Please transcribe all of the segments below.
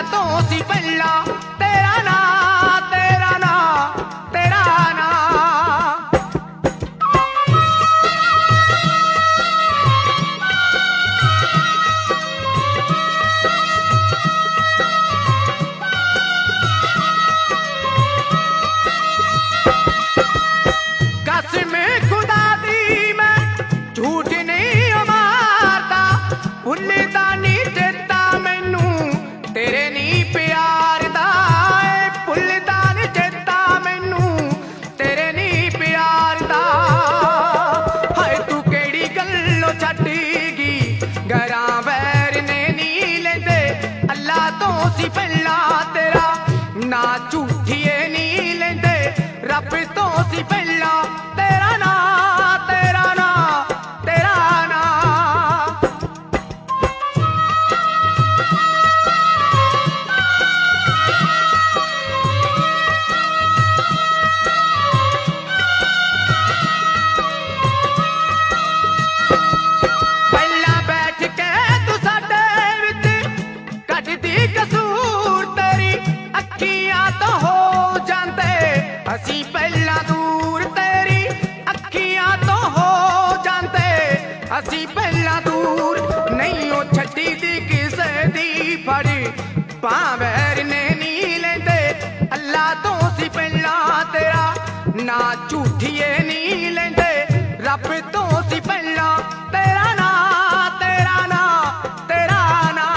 तो सी पहला तेरा ना तेरा ना तेरा ना। कसम खुदा दी मैं झूठ नहीं मारता, भुलदा नहीं चेता मैनू तेरे नहीं प्यार दा, भुलदा नहीं चेता मैनू तेरे नहीं प्यार दा। हाय तू केड़ी गल्लों छड्डेगी घरां वैर ने नहीं लेंदे, अल्लाह तो सी पहला तेरा ना झूठिए नहीं लेंदे, रब तो सी पहला तेरा ना तेरा ना तेरा ना। पहला बैठ के तू साडे विच कटदी कसूर तेरी, अखियां तो हो जांदे असी पहला दूर तेरी, अखियां तो हो जांदे असी पहला दूर। नहीं ओ छड्डी दी किसे दी फड़ी पावैर ने नहीं लेंदे, अल्लाह तो सी पहला तेरा ना झूठिए नहीं लेंदे, रब तो सी पहला तेरा ना तेरा ना तेरा ना।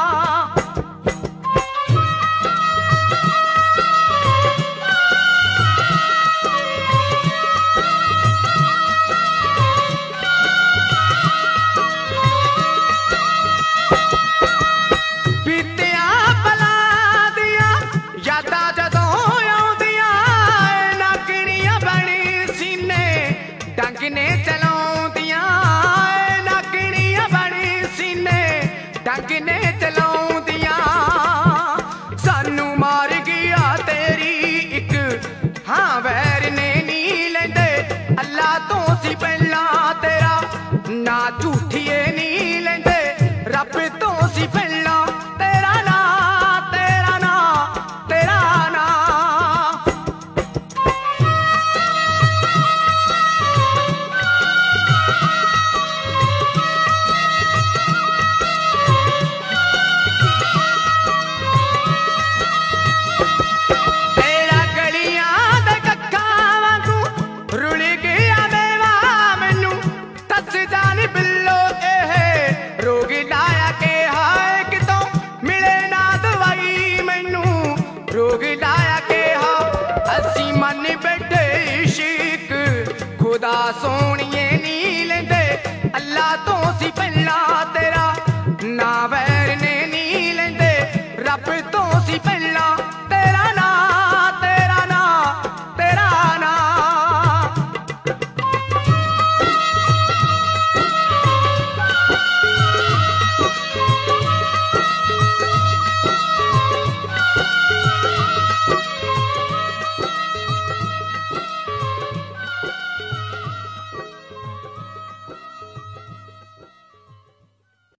बीतियां पलां दियां यादां जदों आउंदियां, नागणियां बणी सीने डंग ने चलाउंदियां, नागणियां बणी सीने डंग ने चलाउंदियां। सानू मार गया तेरी इक हां वैर ने नहीं लेंदे, अल्लाह तो सी पहला तेरा ना झूठिए नहीं लेंदे, रब तो सी पहला तेरा ना तेरा ना तेरा ना। तेरा गलियां दे कक्खां वांगू रुल गया देवा मैनू, दस जानी बिल्लो एह रोग लाया के हाय कितों मिले ना दवाई मैनू, रोग लाया के हा असी मन बैठे इश्क खुदा सोने